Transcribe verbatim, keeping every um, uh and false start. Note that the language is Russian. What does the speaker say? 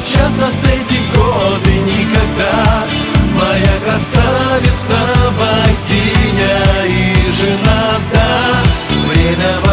разлучат нас эти годы никогда. Моя красавица, богиня и жена, да, время